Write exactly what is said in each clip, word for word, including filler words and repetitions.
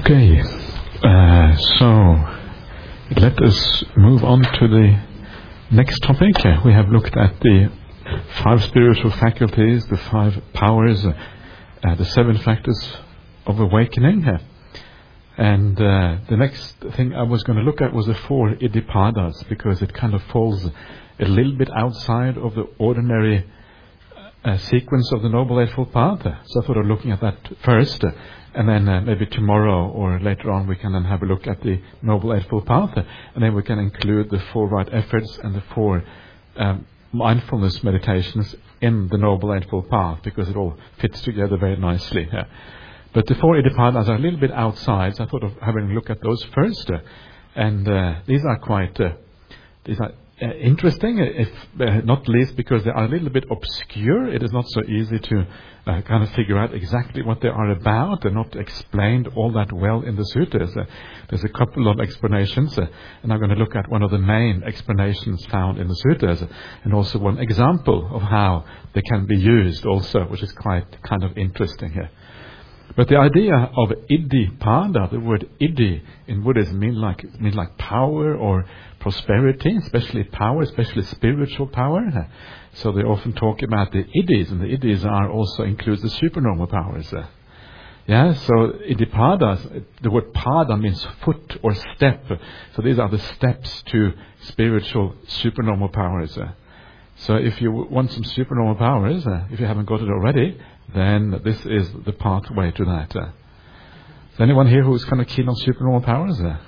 Okay, uh, so let us move on to the next topic. Uh, we have looked at the five spiritual faculties, the five powers, uh, uh, the seven factors of awakening. Uh, and uh, the next thing I was going to look at was the four Iddhipadas, because it kind of falls a little bit outside of the ordinary uh, sequence of the Noble Eightfold Path. So I thought of looking at that first. Uh, And then uh, maybe tomorrow or later on we can then have a look at the Noble Eightfold Path, uh, and then we can include the four right efforts and the four um, mindfulness meditations in the Noble Eightfold Path, because it all fits together very nicely. Uh. But the four Iddhipadas are a little bit outside, so I thought of having a look at those first. Uh, and uh, these are quite uh, these are uh, interesting, if uh, not least because they are a little bit obscure. It is not so easy to Uh, kind of figure out exactly what they are about. They're not explained all that well in the sutras. Uh, there's a couple of explanations, uh, and I'm going to look at one of the main explanations found in the sutras, uh, and also one example of how they can be used also, which is quite kind of interesting here. But the idea of Iddhipada, the word Iddhi in Buddhism means like means like power or prosperity, especially power, especially spiritual power. So they often talk about the Iddhis, and the Iddhis are also includes the supernormal powers. Yeah, so Iddhipadas, the word pada means foot or step. So these are the steps to spiritual supernormal powers. So if you want some supernormal powers, if you haven't got it already, then this is the pathway to that. Uh, is anyone here who's kind of keen on supernormal powers? Uh,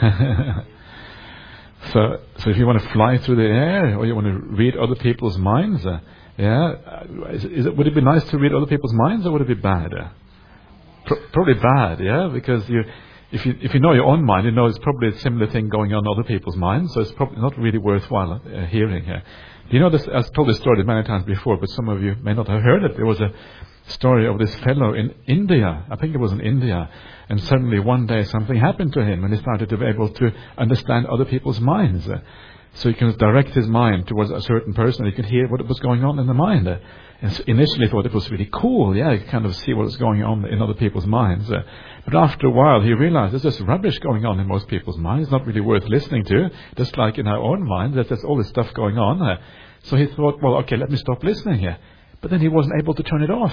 so, so if you want to fly through the air, or you want to read other people's minds, uh, yeah, is, is it, would it be nice to read other people's minds, or would it be bad? Uh, pro- probably bad, yeah, because you, if you if you know your own mind, you know it's probably a similar thing going on in other people's minds, so it's probably not really worthwhile uh, hearing here. Uh. You know, this, I've told this story many times before, but some of you may not have heard it. There was a story of this fellow in India. I think it was in India. And suddenly one day something happened to him, and he started to be able to understand other people's minds. Uh, so he can direct his mind towards a certain person. He could hear what was going on in the mind. Uh, and so initially thought it was really cool. Yeah, you could kind of see what was going on in other people's minds. Uh, but after a while he realized there's just rubbish going on in most people's minds, not really worth listening to. Just like in our own minds, there's just all this stuff going on. Uh, so he thought, well, okay, let me stop listening here. But then he wasn't able to turn it off.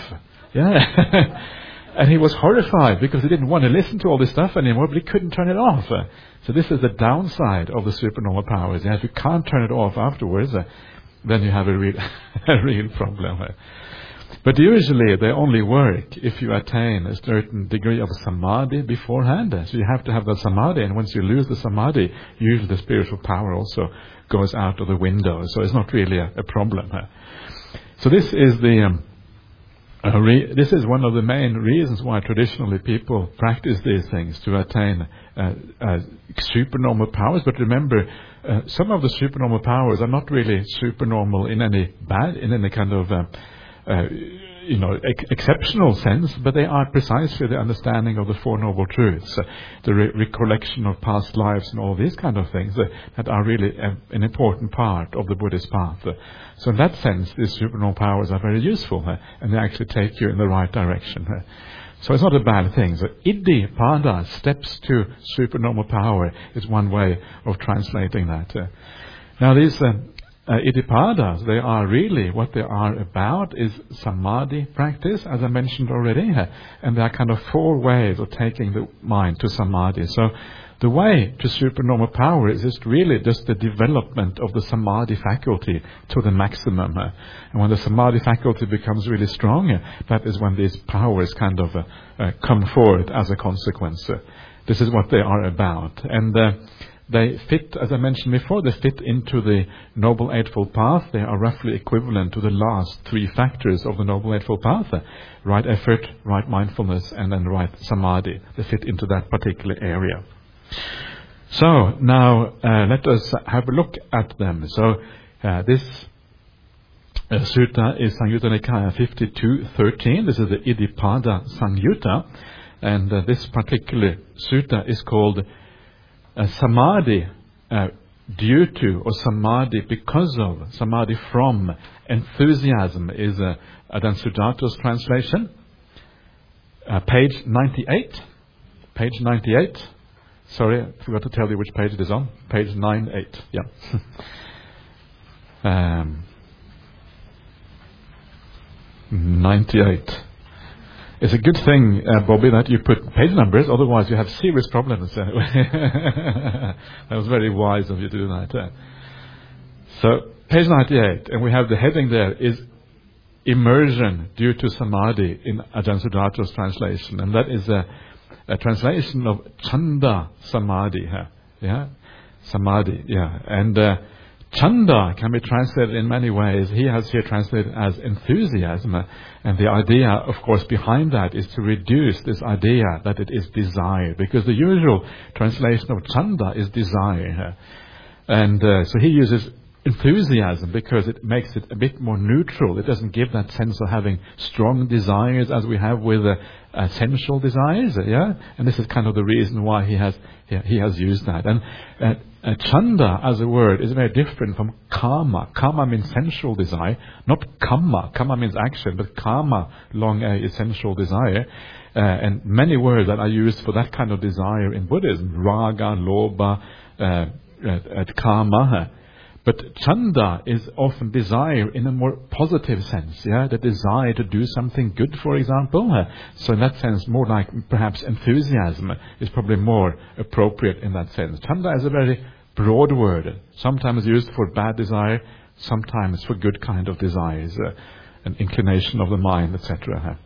Yeah. And he was horrified because he didn't want to listen to all this stuff anymore, but he couldn't turn it off. Uh, so this is the downside of the supernormal powers. Yeah, if you can't turn it off afterwards, uh, then you have a real, a real problem. Uh. But usually they only work if you attain a certain degree of samadhi beforehand. So you have to have the samadhi, and once you lose the samadhi, usually the spiritual power also goes out of the window. So it's not really a, a problem. Uh. So this is the... Um, Uh, re- this is one of the main reasons why traditionally people practice these things, to attain uh, uh, supernormal powers. But remember, uh, some of the supernormal powers are not really supernormal in any bad, in any kind of, uh, uh, you know, ex- exceptional sense, but they are precisely the understanding of the Four Noble Truths, uh, the re- recollection of past lives and all these kind of things uh, that are really uh, an important part of the Buddhist path. Uh, so in that sense, these supernormal powers are very useful, uh, and they actually take you in the right direction. Uh. So it's not a bad thing. So Iddhipada, steps to supernormal power, is one way of translating that. Uh. Now these uh, uh, Iddhipadas, they are really, what they are about is samadhi practice, as I mentioned already. Uh, and there are kind of four ways of taking the mind to samadhi. So the way to supernormal power is just really just the development of the samadhi faculty to the maximum. Uh, and when the samadhi faculty becomes really strong, uh, that is when these powers kind of uh, uh, come forth as a consequence. Uh, this is what they are about. And uh, they fit, as I mentioned before, they fit into the Noble Eightfold Path. They are roughly equivalent to the last three factors of the Noble Eightfold Path. Uh, right effort, right mindfulness, and then right samadhi. They fit into that particular area. So now uh, let us have a look at them. So uh, this uh, sutta is Samyutta Nikaya fifty-two thirteen. This is the Iddhipada Samyutta, and uh, this particular sutta is called uh, Samadhi uh, due to, or Samadhi because of, Samadhi from enthusiasm is uh, Advaita Sujatā's translation, uh, page ninety-eight. page ninety-eight. Sorry, I forgot to tell you which page it is on. Page ninety-eight. Yeah. um, ninety-eight. It's a good thing, uh, Bobby, that you put page numbers, otherwise you have serious problems. That was very wise of you to do that. Uh. So, page ninety-eight, and we have the heading there is Immersion Due to Samadhi in Ajahn Sudarta's translation. And that is a, a translation of Chanda Samadhi. Huh? Yeah? Samadhi, yeah. And uh, Chanda can be translated in many ways. He has here translated as enthusiasm. And the idea, of course, behind that is to reduce this idea that it is desire. Because the usual translation of Chanda is desire. And uh, so he uses enthusiasm because it makes it a bit more neutral. It doesn't give that sense of having strong desires as we have with uh, uh, sensual desires. Yeah, and this is kind of the reason why he has he, he has used that. And uh, uh, chanda as a word is very different from kama. Kama means sensual desire, not kama. Kama means action, but kama, long a, is sensual desire. Uh, and many words that are used for that kind of desire in Buddhism, raga, loba, uh, uh, kama. But chanda is often desire in a more positive sense, yeah, the desire to do something good, for example. Uh, so in that sense, more like perhaps enthusiasm is probably more appropriate in that sense. Chanda is a very broad word, sometimes used for bad desire, sometimes for good kind of desires, uh, an inclination of the mind, et cetera.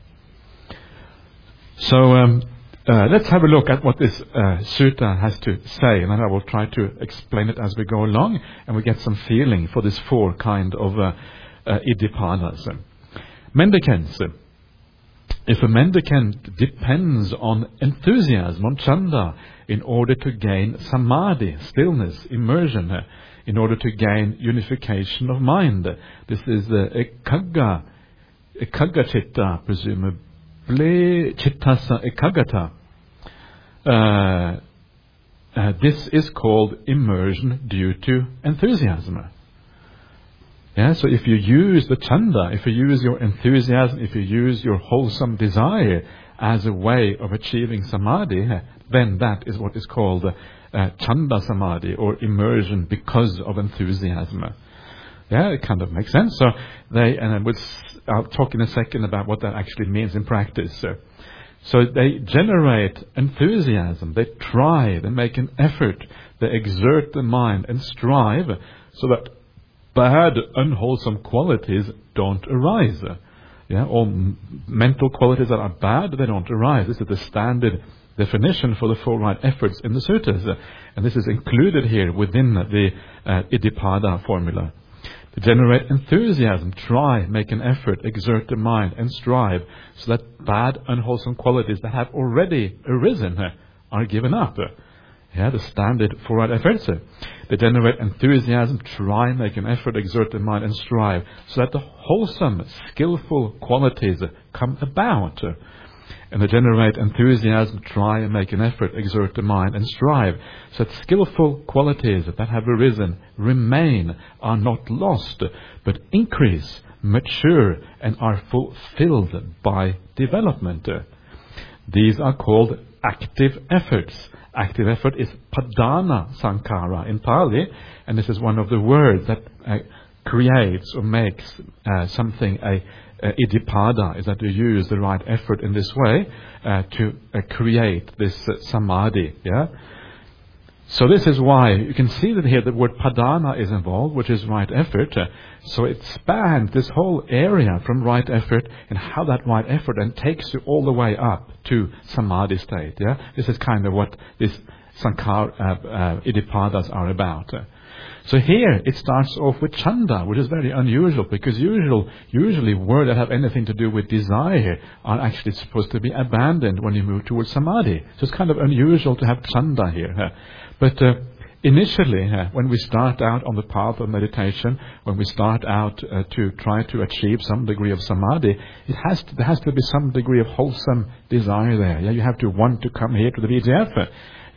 So um, Uh, let's have a look at what this uh, sutta has to say, and then I will try to explain it as we go along, and we get some feeling for this four kind of uh, uh, iddhipadas. Mendicants. If a mendicant depends on enthusiasm, on chanda, in order to gain samadhi, stillness, immersion, uh, in order to gain unification of mind, this is the uh, ekagga, ekagga chitta, presumably chittasa ekagata. Uh, uh, this is called immersion due to enthusiasm. Yeah, so if you use the chanda, if you use your enthusiasm, if you use your wholesome desire as a way of achieving samadhi, then that is what is called uh, chanda samadhi, or immersion because of enthusiasm. Yeah, it kind of makes sense. So they, and I would, I'll talk in a second about what that actually means in practice. So, So they generate enthusiasm, they try, they make an effort, they exert the mind and strive so that bad, unwholesome qualities don't arise. Yeah, all m- mental qualities that are bad, they don't arise. This is the standard definition for the four right efforts in the suttas. And this is included here within the uh, Iddhipada formula. To generate enthusiasm, try, make an effort, exert the mind and strive so that bad, unwholesome qualities that have already arisen are given up. Yeah, the standard four right efforts. They generate enthusiasm, try, make an effort, exert the mind and strive so that the wholesome, skillful qualities come about. And they generate enthusiasm, try and make an effort, exert the mind and strive so that skillful qualities that have arisen remain, are not lost, but increase, mature and are fulfilled by development. These are called active efforts. Active effort is padana sankhara in Pali, and this is one of the words that uh, creates or makes uh, something a Uh, iddhipada, is that you use the right effort in this way uh, to uh, create this uh, samadhi. Yeah. So this is why you can see that here the word padana is involved, which is right effort. Uh, so it spans this whole area from right effort and how that right effort then takes you all the way up to samadhi state. Yeah. This is kind of what this sankhara uh, uh, iddhipadas are about. Uh, So here it starts off with chanda, which is very unusual because usual, usually words that have anything to do with desire are actually supposed to be abandoned when you move towards samadhi. So it's kind of unusual to have chanda here. Huh? But uh, initially, uh, when we start out on the path of meditation, when we start out uh, to try to achieve some degree of samadhi, it has to, there has to be some degree of wholesome desire there. Yeah, you have to want to come here to the V G F.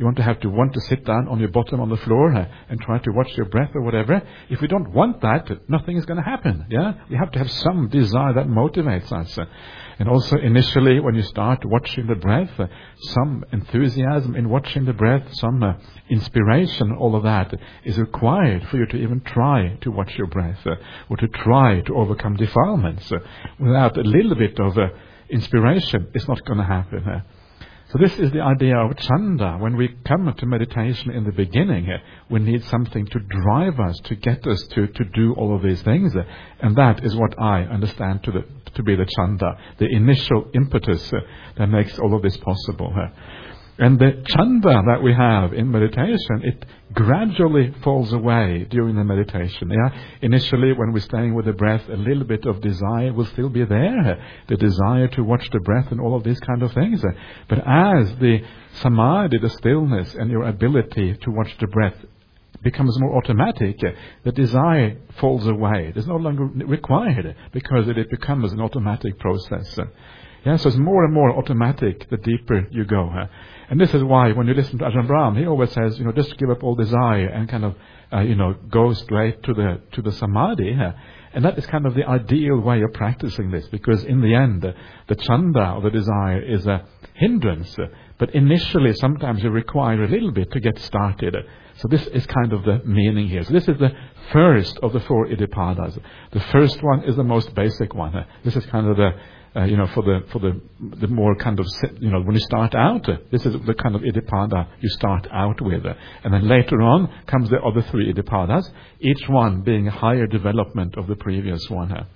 You want to have to want to sit down on your bottom on the floor uh, and try to watch your breath or whatever. If we don't want that, nothing is going to happen. Yeah, we have to have some desire that motivates us. Uh, and also initially, when you start watching the breath, uh, some enthusiasm in watching the breath, some uh, inspiration, all of that is required for you to even try to watch your breath uh, or to try to overcome defilements. Uh, without a little bit of uh, inspiration, it's not going to happen. Uh. So this is the idea of chanda. When we come to meditation in the beginning, uh, we need something to drive us, to get us to, to do all of these things. Uh, and that is what I understand to, the, to be the chanda, the initial impetus uh, that makes all of this possible. Uh. And the chanda that we have in meditation, it gradually falls away during the meditation. Yeah, initially when we're staying with the breath, a little bit of desire will still be there, the desire to watch the breath and all of these kind of things. But as the samadhi, the stillness, and your ability to watch the breath becomes more automatic, the desire falls away. It's no longer required because it, it becomes an automatic process. Yeah, so it's more and more automatic the deeper you go. Huh? And this is why when you listen to Ajahn Brahm, he always says, you know, just give up all desire and kind of, uh, you know, go straight to the to the samadhi. Huh? And that is kind of the ideal way of practicing this, because in the end, uh, the chanda, or the desire, is a hindrance. Uh, but initially, sometimes you require a little bit to get started. Uh, so this is kind of the meaning here. So this is the first of the four iddhipadas. The first one is the most basic one. Uh, this is kind of the Uh, you know, for the for the the more kind of, you know, when you start out, uh, this is the kind of iddhipada you start out with, uh, and then later on comes the other three iddhipadas, each one being a higher development of the previous one. Uh.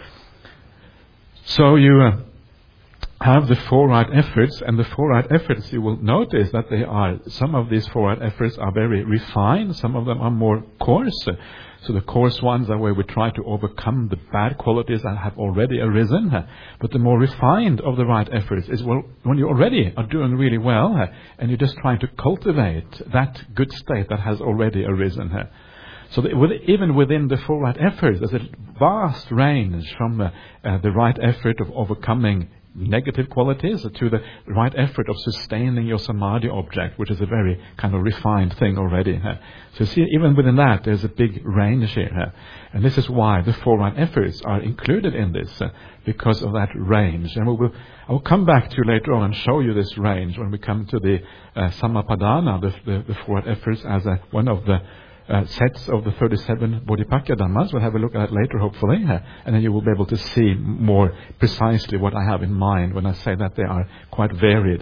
So you uh, have the four right efforts, and the four right efforts, you will notice that they are, some of these four right efforts are very refined, some of them are more coarse. Uh, So the coarse ones are where we try to overcome the bad qualities that have already arisen. But the more refined of the right efforts is well, when you already are doing really well and you're just trying to cultivate that good state that has already arisen. So that with, even within the four right efforts, there's a vast range from uh, uh, the right effort of overcoming negative qualities to the right effort of sustaining your samadhi object, which is a very kind of refined thing already. Huh? So see, even within that, there's a big range here. Huh? And this is why the four right efforts are included in this, uh, because of that range. And we will, I will come back to you later on and show you this range when we come to the uh, Sammapadana, the, the, the four right efforts, as a, one of the Uh, sets of the thirty-seven Bodhipakya Dhammas. We'll have a look at it later, hopefully, uh, and then you will be able to see more precisely what I have in mind when I say that they are quite varied.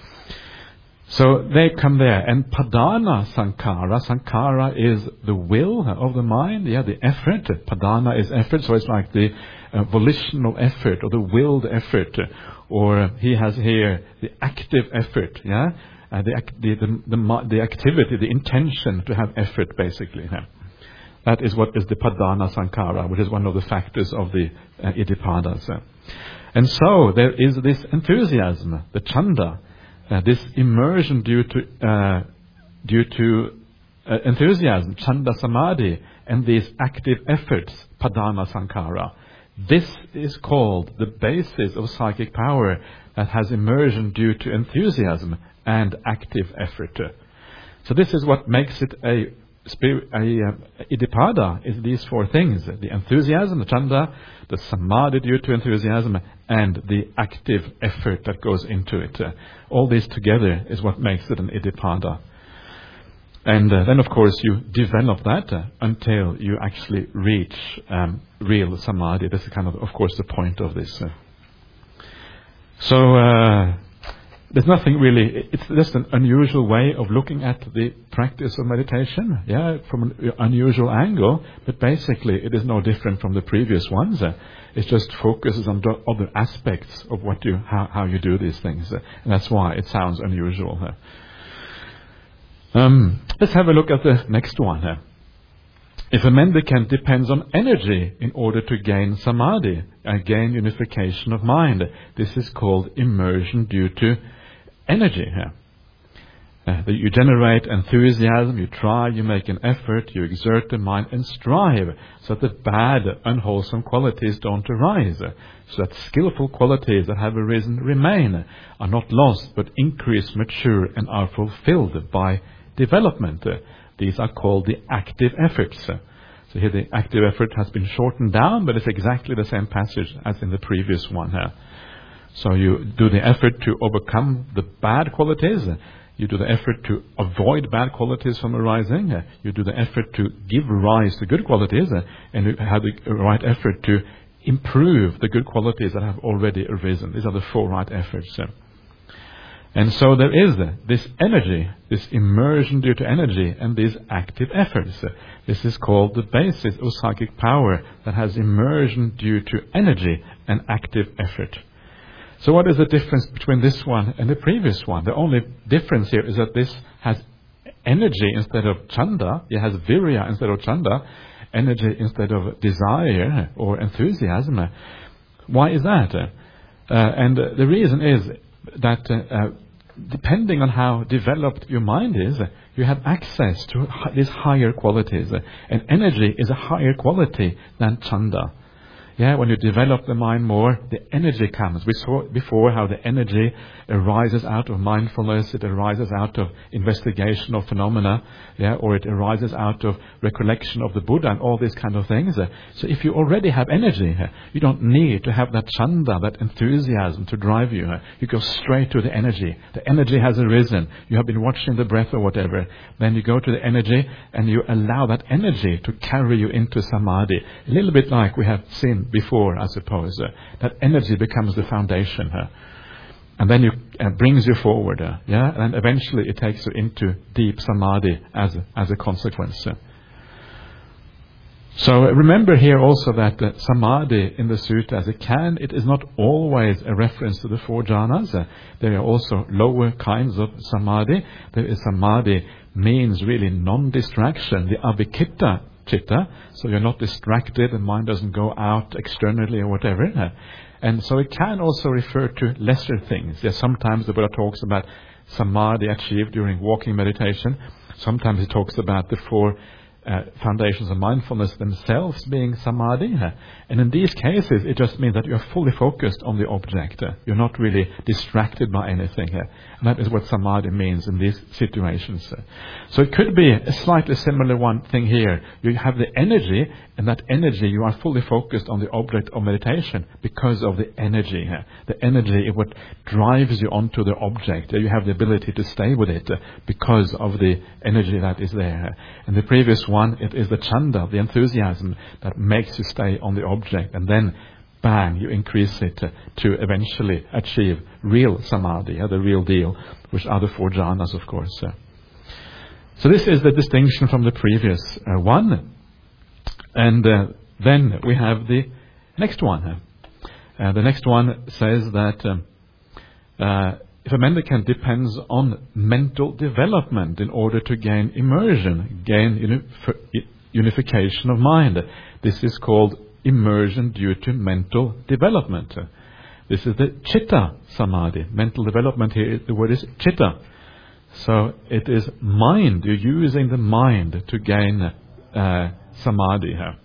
So they come there, and Padana Sankhara. Sankhara is the will of the mind, yeah, the effort. Padana is effort, so it's like the uh, volitional effort or the willed effort, or uh, he has here the active effort, yeah. Uh, the, the, the, the, the activity, the intention to have effort, basically. Yeah. That is what is the Padana Sankhara, which is one of the factors of the uh, iddhipadas. Uh. And so there is this enthusiasm, the chanda, uh, this immersion due to uh, due to uh, enthusiasm, chanda samadhi, and these active efforts, Padana Sankhara. This is called the basis of psychic power that has immersion due to enthusiasm and active effort. So this is what makes it a, a, a iddhipada, is these four things: the enthusiasm, the chanda, the samadhi due to enthusiasm, and the active effort that goes into it. Uh, all these together is what makes it an iddhipada. And uh, then, of course, you develop that uh, until you actually reach um, real samadhi. This is kind of, of course, the point of this. Uh. So, uh, there's nothing really, it's just an unusual way of looking at the practice of meditation, yeah, from an unusual angle, but basically it is no different from the previous ones. Uh, it just focuses on the other aspects of what you, how, how you do these things, uh, and that's why it sounds unusual. Uh. Um, let's have a look at the next one. Uh. If a mendicant depends on energy in order to gain samadhi, uh, gain unification of mind, this is called immersion due to energy. Yeah. Uh, that you generate enthusiasm, you try, you make an effort, you exert the mind and strive so that the bad, unwholesome qualities don't arise, so that skillful qualities that have arisen remain, are not lost but increase, mature and are fulfilled by development. Uh, these are called the active efforts. Uh, so here the active effort has been shortened down, but it's exactly the same passage as in the previous one. Uh, so you do the effort to overcome the bad qualities. Uh, You do the effort to avoid bad qualities from arising. Uh, you do the effort to give rise to good qualities. Uh, and you have the right effort to improve the good qualities that have already arisen. These are the four right efforts. Uh. And so there is uh, this energy, this immersion due to energy, and these active efforts. Uh, this is called the basis of psychic power that has immersion due to energy and active effort. So what is the difference between this one and the previous one? The only difference here is that this has energy instead of chanda. It has virya instead of chanda, energy instead of desire or enthusiasm. Why is that? Uh, and uh, the reason is that uh, uh, depending on how developed your mind is, uh, you have access to h- these higher qualities. Uh, and energy is a higher quality than chanda. Yeah, when you develop the mind more, the energy comes. We saw before how the energy arises out of mindfulness, it arises out of investigation of phenomena, yeah, or it arises out of recollection of the Buddha and all these kind of things. So if you already have energy, you don't need to have that chanda, that enthusiasm to drive you. You go straight to the energy. The energy has arisen. You have been watching the breath or whatever. Then you go to the energy and you allow that energy to carry you into samadhi. A little bit like we have seen before, I suppose. Uh, that energy becomes the foundation. Uh, and then you uh, brings you forward. Uh, yeah, and eventually it takes you into deep samadhi as a, as a consequence. Uh. So uh, remember here also that uh, samadhi in the sutta, as it can, it is not always a reference to the four jhanas. Uh, there are also lower kinds of samadhi. There is samadhi means really non-distraction, the avikita chitta, so you're not distracted, the mind doesn't go out externally or whatever. And so it can also refer to lesser things. Yes, sometimes the Buddha talks about samadhi achieved during walking meditation. Sometimes he talks about the four uh, foundations of mindfulness themselves being samadhi. And in these cases, it just means that you're fully focused on the object. You're not really distracted by anything. And that is what samadhi means in these situations. So it could be a slightly similar one thing here. You have the energy, and that energy, you are fully focused on the object of meditation because of the energy. The energy is what drives you onto the object. You have the ability to stay with it because of the energy that is there. In the previous one, it is the chanda, the enthusiasm, that makes you stay on the object. And then, bang, you increase it to eventually achieve real samadhi, the real deal, which are the four jhanas, of course. So this is the distinction from the previous uh, one. And uh, then we have the next one. Uh, the next one says that um, uh, if a mendicant depends on mental development in order to gain immersion, gain uni- unification of mind, this is called immersion due to mental development. This is the chitta samadhi. Mental development here, the word is chitta. So it is mind. You're using the mind to gain uh, samadhi here.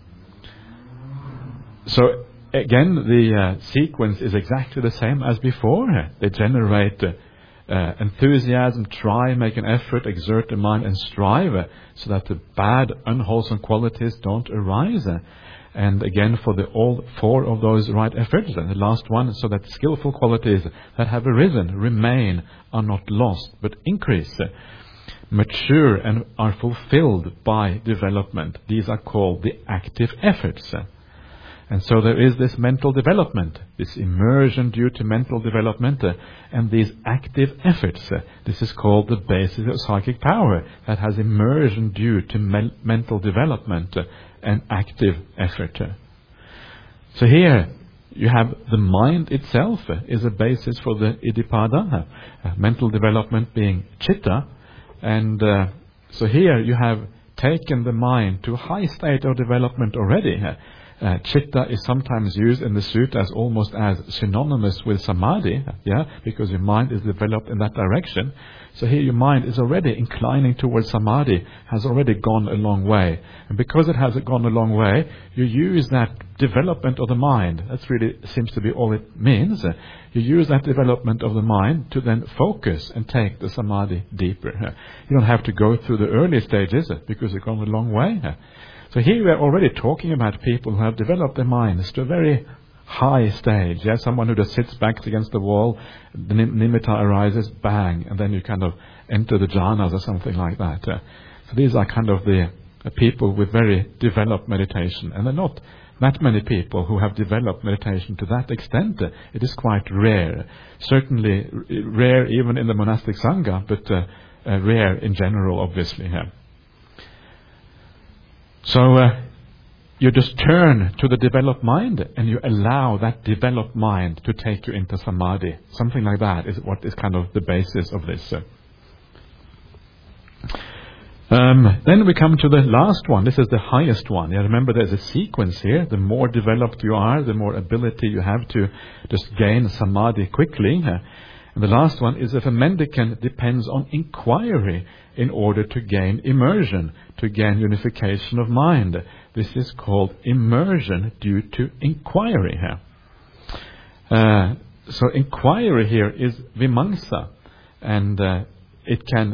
So again, the uh, sequence is exactly the same as before. They generate uh, uh, enthusiasm, try, make an effort, exert the mind and strive uh, so that the bad, unwholesome qualities don't arise. Uh, and again, for the all four of those right efforts, and the last one, so that skillful qualities that have arisen remain, are not lost, but increase, uh, mature and are fulfilled by development. These are called the active efforts. Uh, And so there is this mental development, this immersion due to mental development, uh, and these active efforts. Uh, this is called the basis of psychic power, that has immersion due to me- mental development uh, and active effort. Uh. So here you have the mind itself uh, is a basis for the iddhipada, uh, uh, mental development being chitta. And uh, so here you have taken the mind to a high state of development already. Uh, Uh, chitta is sometimes used in the sutta as almost as synonymous with samadhi, yeah, because your mind is developed in that direction. So here your mind is already inclining towards samadhi, has already gone a long way. And because it has gone a long way, you use that development of the mind. That really seems to be all it means. You use that development of the mind to then focus and take the samadhi deeper. You don't have to go through the early stages because you've gone a long way. So here we're already talking about people who have developed their minds to a very high stage. Yeah, someone who just sits back against the wall, the nimitta arises, bang, and then you kind of enter the jhanas or something like that. Uh, so these are kind of the uh, people with very developed meditation, and there are not that many people who have developed meditation to that extent. Uh, it is quite rare. Certainly r- rare even in the monastic sangha, but uh, uh, rare in general, obviously. Yeah. So. Uh, You just turn to the developed mind and you allow that developed mind to take you into samadhi. Something like that is what is kind of the basis of this. Um, then we come to the last one. This is the highest one. Yeah, remember there's a sequence here. The more developed you are, the more ability you have to just gain samadhi quickly. And the last one is if a mendicant depends on inquiry in order to gain immersion, to gain unification of mind. This is called immersion due to inquiry here. Uh, so inquiry here is vimamsa, and uh, it can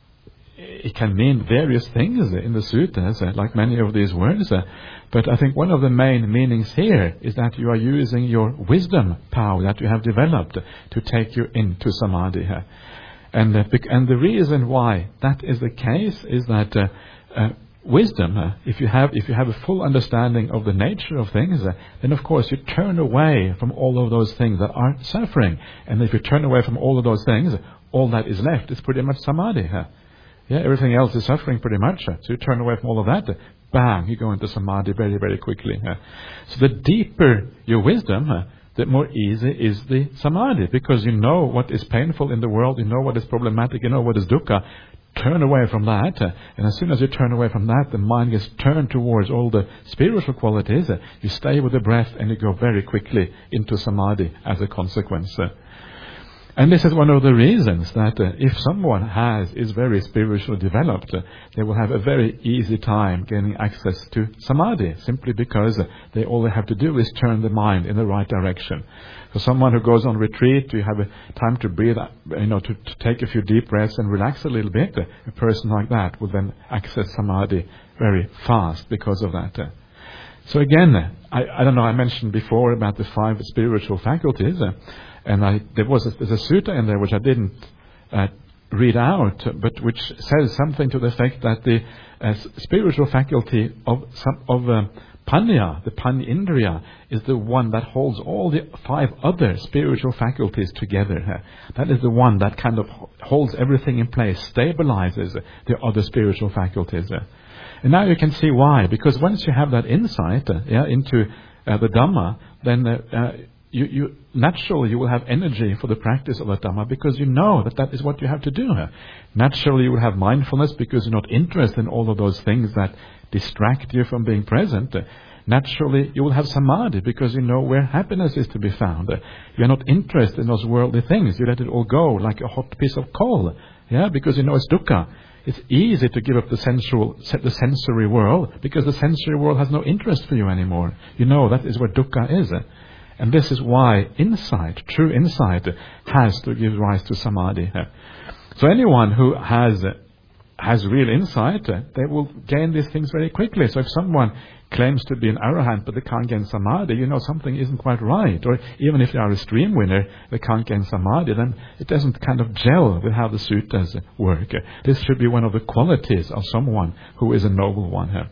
it can mean various things in the suttas, uh, like many of these words. Uh, but I think one of the main meanings here is that you are using your wisdom power that you have developed to take you into samadhi here. And uh, and the reason why that is the case is that uh, uh, wisdom, uh, if you have if you have a full understanding of the nature of things, uh, then of course you turn away from all of those things that are suffering. And if you turn away from all of those things, all that is left is pretty much samadhi. Uh. Yeah, everything else is suffering pretty much. Uh. So you turn away from all of that, uh, bang, you go into samadhi very, very quickly. Uh. So the deeper your wisdom, uh, the more easy is the samadhi, because you know what is painful in the world, you know what is problematic, you know what is dukkha. Turn away from that, uh, and as soon as you turn away from that, the mind gets turned towards all the spiritual qualities. Uh, you stay with the breath and you go very quickly into samadhi as a consequence. Uh, And this is one of the reasons that uh, if someone has is very spiritually developed, uh, they will have a very easy time gaining access to samadhi, simply because uh, they all they have to do is turn the mind in the right direction. For someone who goes on retreat, you have a time to breathe, you know, to, to take a few deep breaths and relax a little bit. Uh, a person like that will then access samadhi very fast because of that. Uh, So again, I, I don't know, I mentioned before about the five spiritual faculties, uh, and I, there was a, there's a sutta in there which I didn't uh, read out, but which says something to the effect that the uh, spiritual faculty of some, of uh, panya, the panindriya, is the one that holds all the five other spiritual faculties together. Uh, that is the one that kind of holds everything in place, stabilizes the other spiritual faculties. Uh. And now you can see why, because once you have that insight uh, yeah, into uh, the Dhamma, then uh, uh, you, you naturally you will have energy for the practice of the Dhamma, because you know that that is what you have to do. Uh. Naturally you will have mindfulness because you're not interested in all of those things that distract you from being present. Uh, naturally you will have samadhi because you know where happiness is to be found. Uh, you're not interested in those worldly things. You let it all go like a hot piece of coal, yeah, because you know it's dukkha. It's easy to give up the sensual, the sensory world, because the sensory world has no interest for you anymore. You know that is where dukkha is. And this is why insight, true insight, has to give rise to samadhi. So anyone who has has real insight, they will gain these things very quickly. So if someone claims to be an arahant but they can't gain samadhi, you know something isn't quite right. Or even if they are a stream winner, they can't gain samadhi, then it doesn't kind of gel with how the suttas work. This should be one of the qualities of someone who is a noble one here.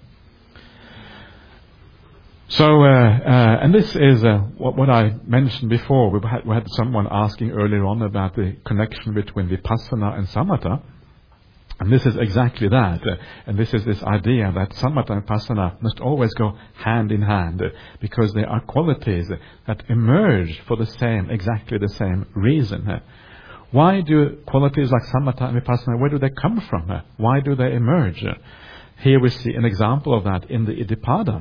So, uh, uh, and this is uh, what, what I mentioned before. We had, we had someone asking earlier on about the connection between vipassana and samatha. And this is exactly that. Uh, and this is this idea that samatha and vipassana must always go hand in hand, uh, because they are qualities that emerge for the same, exactly the same reason. Uh, why do qualities like samatha and vipassana, where do they come from? Uh, why do they emerge? Uh, here we see an example of that in the Iddhipada.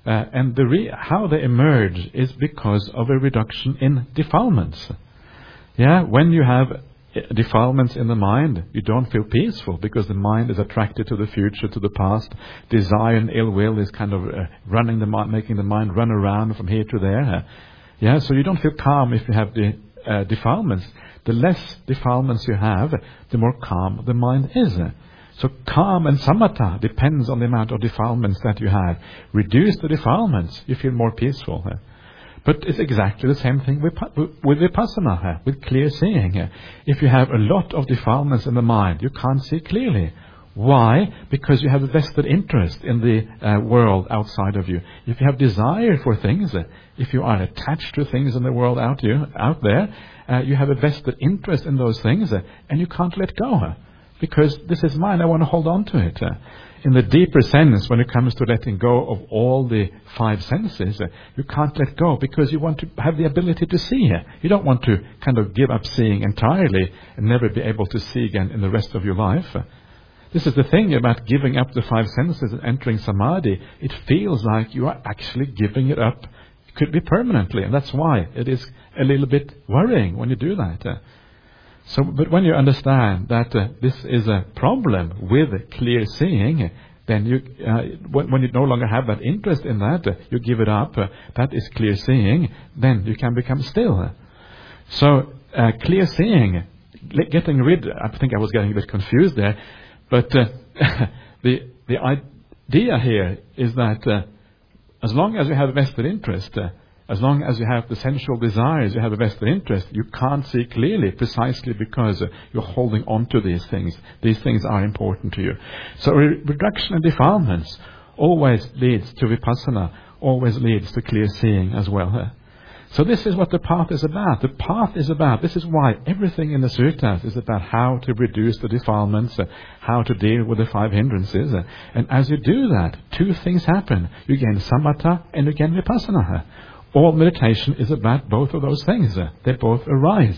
Uh, and the re- how they emerge is because of a reduction in defilements. Yeah, when you have defilements in the mind, you don't feel peaceful because the mind is attracted to the future, to the past. Desire and ill will is kind of uh, running the mind, making the mind run around from here to there. Yeah, so you don't feel calm if you have the uh, defilements. The less defilements you have, the more calm the mind is. So calm and samatha depends on the amount of defilements that you have. Reduce the defilements, you feel more peaceful. But it's exactly the same thing with, with vipassana, with clear seeing. If you have a lot of defilements in the mind, you can't see clearly. Why? Because you have a vested interest in the uh, world outside of you. If you have desire for things, if you are attached to things in the world out you out there, uh, you have a vested interest in those things, uh, and you can't let go. Because this is mine, I want to hold on to it. Uh, in the deeper sense, when it comes to letting go of all the five senses, uh, you can't let go because you want to have the ability to see. Uh, you don't want to kind of give up seeing entirely and never be able to see again in the rest of your life. Uh, this is the thing about giving up the five senses and entering samadhi. It feels like you are actually giving it up. It could be permanently, and that's why it is a little bit worrying when you do that. Uh, So, but when you understand that uh, this is a problem with clear seeing, then you, uh, when, when you no longer have that interest in that, uh, you give it up. Uh, that is clear seeing. Then you can become still. So, uh, clear seeing, getting rid. I think I was getting a bit confused there, but uh, the the idea here is that uh, as long as you have a vested interest. Uh, As long as you have the sensual desires, you have a vested interest, you can't see clearly precisely because uh, you're holding on to these things. These things are important to you. So re- reduction in defilements always leads to vipassana, always leads to clear seeing as well. Huh? So this is what the path is about. The path is about, this is why everything in the suttas is about how to reduce the defilements, uh, how to deal with the five hindrances. Uh, and as you do that, two things happen. You gain samatha and you gain vipassana. Huh? All meditation is about both of those things. They both arise.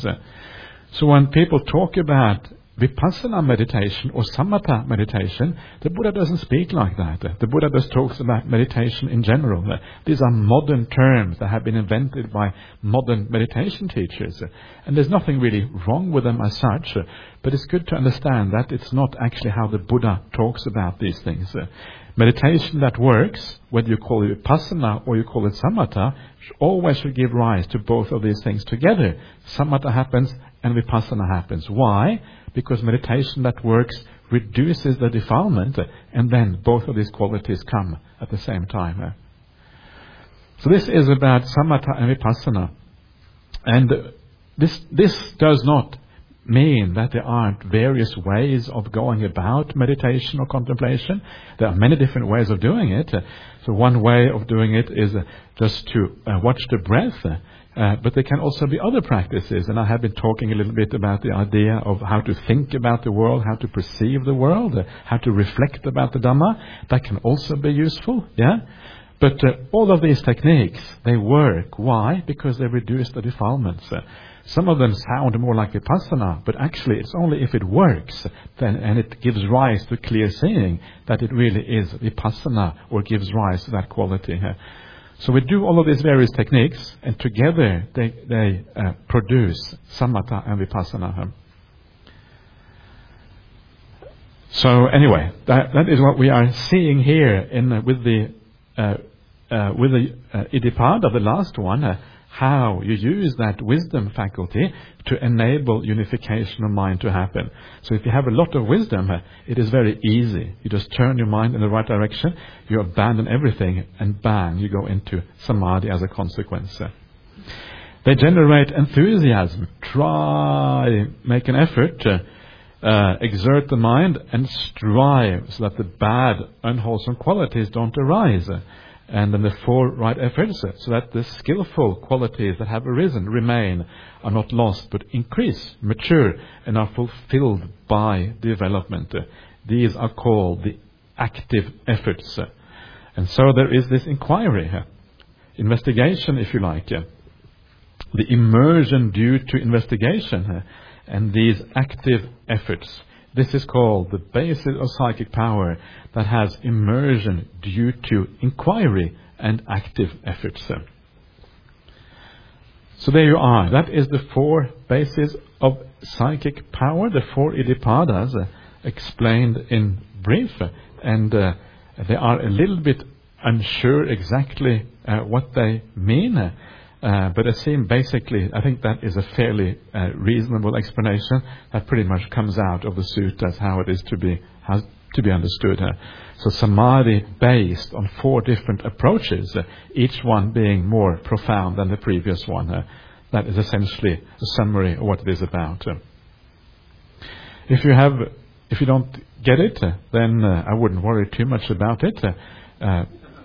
So when people talk about vipassana meditation or samatha meditation, the Buddha doesn't speak like that. The Buddha just talks about meditation in general. These are modern terms that have been invented by modern meditation teachers. And there's nothing really wrong with them as such, but it's good to understand that it's not actually how the Buddha talks about these things. Meditation that works, whether you call it vipassana or you call it samatha, always should give rise to both of these things together. Samatha happens and vipassana happens. Why? Because meditation that works reduces the defilement, and then both of these qualities come at the same time. So this is about samatha and vipassana. And this this does not mean that there aren't various ways of going about meditation or contemplation. There are many different ways of doing it. So one way of doing it is just to uh, watch the breath. Uh, but there can also be other practices, and I have been talking a little bit about the idea of how to think about the world, how to perceive the world, uh, how to reflect about the Dhamma. That can also be useful, yeah? But uh, all of these techniques, they work. Why? Because they reduce the defilements. Uh, some of them sound more like vipassana, but actually it's only if it works then, and it gives rise to clear seeing, that it really is vipassana or gives rise to that quality. Uh, So we do all of these various techniques, and together they, they uh, produce samatha and vipassana. So anyway, that, that is what we are seeing here in uh, with the uh, uh, with the uh, Iddhipada, the last one, uh, how you use that wisdom faculty to enable unification of mind to happen. So if you have a lot of wisdom, uh, it is very easy. You just turn your mind in the right direction, you abandon everything, and bang, you go into samadhi as a consequence. Uh, they generate enthusiasm. Try, make an effort, uh, uh, exert the mind, and strive so that the bad, unwholesome qualities don't arise. Uh, And then the four right efforts, so that the skillful qualities that have arisen remain, are not lost, but increase, mature, and are fulfilled by development. These are called the active efforts. And so there is this inquiry, investigation, if you like, the immersion due to investigation, and these active efforts. This is called the basis of psychic power that has immersion due to inquiry and active efforts. So there you are. That is the four bases of psychic power, the four iddhipadas, uh, explained in brief. And uh, they are a little bit unsure exactly uh, what they mean. Uh, but it seems basically, I think that is a fairly uh, reasonable explanation that pretty much comes out of the suttas, how it is to be how to be understood. Uh, so samadhi based on four different approaches, uh, each one being more profound than the previous one. Uh, that is essentially a summary of what it is about. Uh, if you have, if you don't get it, uh, then uh, I wouldn't worry too much about it. Uh, uh,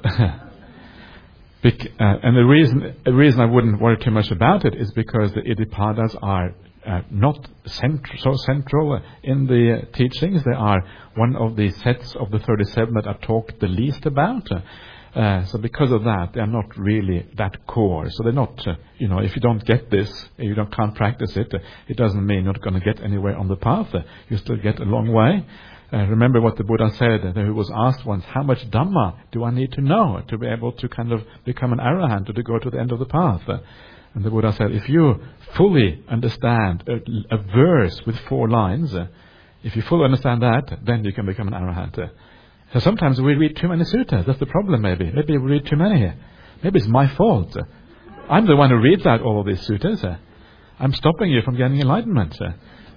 bec- uh, and the reason, the reason I wouldn't worry too much about it is because the iddhipadas are Uh, not cent- so central uh, in the uh, teachings. They are one of the sets of the thirty-seven that are talked the least about. Uh, uh, so because of that, they are not really that core. So they're not, uh, you know, if you don't get this, if you don't can't practice it, uh, it doesn't mean you're not going to get anywhere on the path. Uh, you still get a long way. Uh, remember what the Buddha said, uh, he was asked once, how much Dhamma do I need to know to be able to kind of become an arahant, or to go to the end of the path? Uh, And the Buddha said, if you fully understand a, a verse with four lines, uh, if you fully understand that, then you can become an arahant. Uh, so sometimes we read too many suttas. That's the problem, maybe. Maybe we read too many. Maybe it's my fault. Uh, I'm the one who reads out all of these suttas. Uh, I'm stopping you from getting enlightenment. Uh.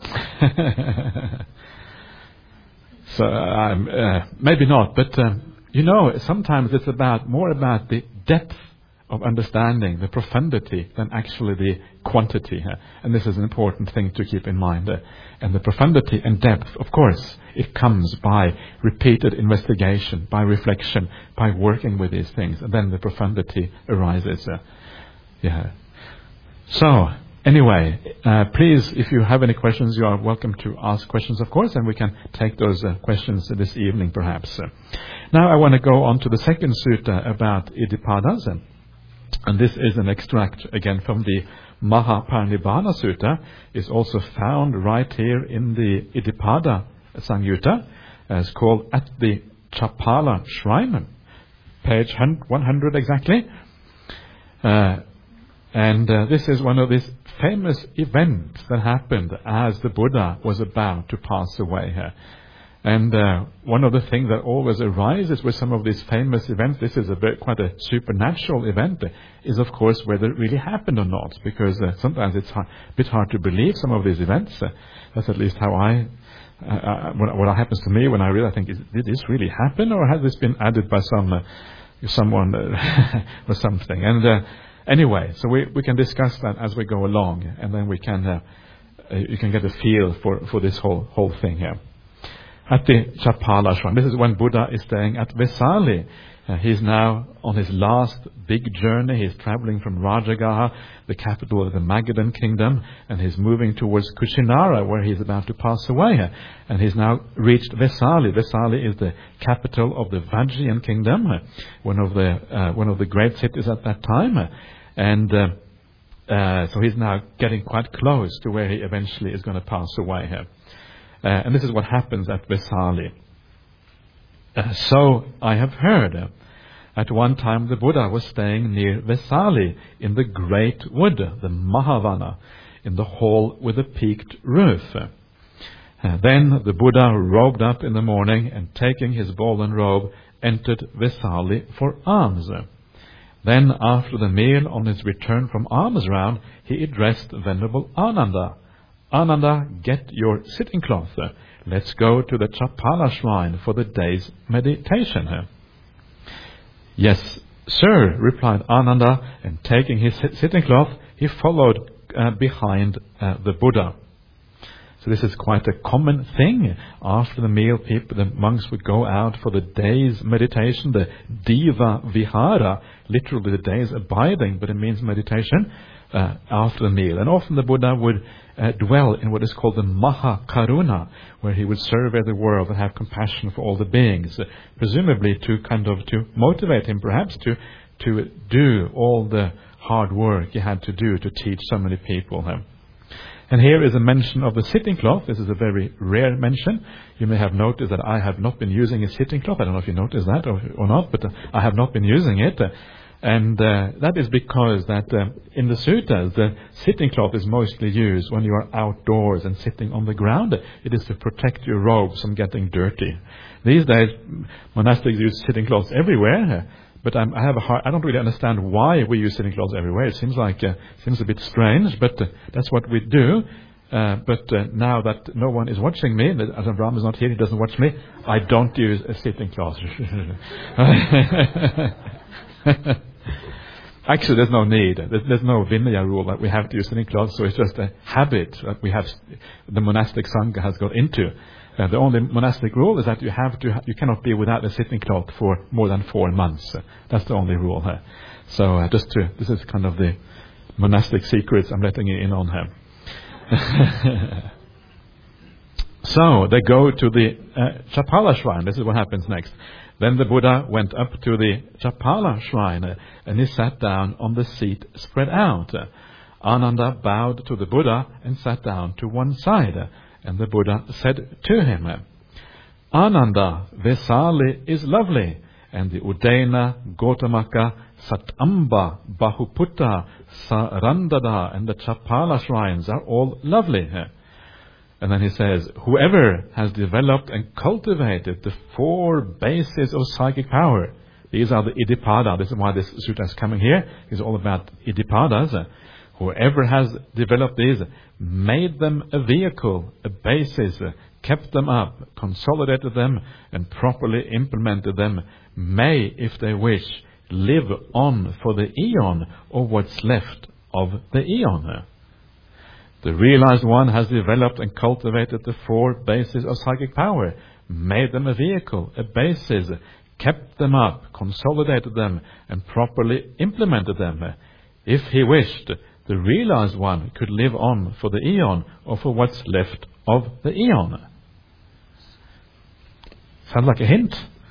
so um, uh, maybe not, but um, you know, sometimes it's about more about the depth of understanding, the profundity, than actually the quantity. Uh, and this is an important thing to keep in mind. Uh, and the profundity and depth, of course, it comes by repeated investigation, by reflection, by working with these things. And then the profundity arises. Uh, yeah. So, anyway, uh, please, if you have any questions, you are welcome to ask questions, of course, and we can take those uh, questions this evening, perhaps. Uh, now I want to go on to the second sutta about iddhipadas. Uh, And this is an extract again from the Mahaparinibbana Sutta. It's also found right here in the Iddhipada Samyutta. It's called At the Chapala Shrine, page one hundred exactly. Uh, and uh, this is one of these famous events that happened as the Buddha was about to pass away here. And uh, one of the things that always arises with some of these famous events, this is a bit, quite a supernatural event, uh, is of course whether it really happened or not. Because uh, sometimes it's hard, a bit hard to believe some of these events. Uh, that's at least how I, uh, uh, what, what happens to me when I really think, is, did this really happen? Or has this been added by some uh, someone uh, or something? And uh, anyway, so we, we can discuss that as we go along. And then we can, uh, uh, you can get a feel for, for this whole whole thing here. At the Chapala Shrine. This is when Buddha is staying at Vesali. Uh, he's now on his last big journey. He's traveling from Rajagaha, the capital of the Magadhan kingdom, and he's moving towards Kushinara, where he's about to pass away. And he's now reached Vesali. Vesali is the capital of the Vajjian kingdom, uh, one of the uh, one of the great cities at that time. And uh, uh, so he's now getting quite close to where he eventually is going to pass away here. Uh, and this is what happens at Vesali. Uh, so I have heard, uh, at one time the Buddha was staying near Vesali in the great wood, the Mahavana, in the hall with a peaked roof. Uh, then the Buddha robed up in the morning and taking his golden robe entered Vesali for alms. Then after the meal on his return from alms round, he addressed Venerable Ananda. Ananda, get your sitting cloth. Let's go to the Chapala Shrine for the day's meditation. Yes, sir, replied Ananda, and taking his sitting cloth, he followed uh, behind uh, the Buddha. So this is quite a common thing. After the meal, people, the monks would go out for the day's meditation, the Diva Vihara, literally the day's abiding, but it means meditation, uh, after the meal. And often the Buddha would uh, dwell in what is called the Maha Karuna, where he would survey the world and have compassion for all the beings, uh, presumably to kind of to motivate him perhaps to to do all the hard work he had to do to teach so many people. Uh. And here is a mention of the sitting cloth. This is a very rare mention. You may have noticed that I have not been using a sitting cloth. I don't know if you noticed that or, or not, but uh, I have not been using it. Uh, and uh, that is because that uh, in the suttas, the sitting cloth is mostly used when you are outdoors and sitting on the ground. It is to protect your robes from getting dirty. These days, monastics use sitting cloths everywhere. Uh, But I'm, I have a hard, I don't really understand why we use sitting cloths everywhere. It seems like uh, seems a bit strange, but uh, that's what we do. Uh, but uh, now that no one is watching me, that as Ram is not here, he doesn't watch me. I don't use a sitting cloth. Actually, there's no need. There's, there's no Vinaya rule that we have to use sitting cloths. So it's just a habit that we have. The monastic sangha has got into. Uh, the only monastic rule is that you have to, you cannot be without a sitting cloth for more than four months. Uh, that's the only rule here. So uh, just to, this is kind of the monastic secrets I'm letting you in on here. So they go to the uh, Chapala shrine. This is what happens next. Then the Buddha went up to the Chapala shrine uh, and he sat down on the seat spread out. Uh, Ananda bowed to the Buddha and sat down to one side. Uh, And the Buddha said to him, Ananda, Vesali is lovely, and the Udena, Gotamaka, Satamba, Bahuputta, Sarandada, and the Chapala shrines are all lovely. And then he says, whoever has developed and cultivated the four bases of psychic power, these are the Iddhipada, this is why this sutta is coming here, it's all about Iddhipadas. Whoever has developed these, made them a vehicle, a basis, kept them up, consolidated them, and properly implemented them, may, if they wish, live on for the eon or what's left of the eon. The realized one has developed and cultivated the four bases of psychic power, made them a vehicle, a basis, kept them up, consolidated them, and properly implemented them. If he wished, the realized one could live on for the eon or for what's left of the eon. Sounds like a hint.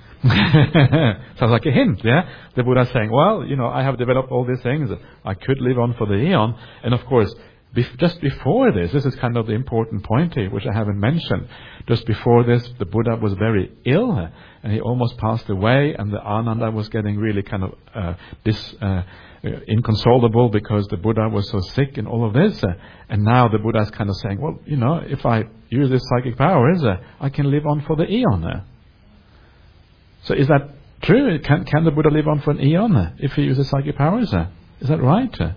Sounds like a hint, yeah? The Buddha is saying, well, you know, I have developed all these things. I could live on for the eon. And of course, bef- just before this, this is kind of the important point here, which I haven't mentioned. Just before this, the Buddha was very ill, and he almost passed away, and the Ananda was getting really kind of uh, dis... Uh, inconsolable because the Buddha was so sick and all of this. Uh, and now the Buddha is kind of saying, well, you know, if I use this psychic powers, uh, I can live on for the eon. Uh. So is that true? Can, can the Buddha live on for an eon uh, if he uses psychic powers? Uh? Is that right? Uh,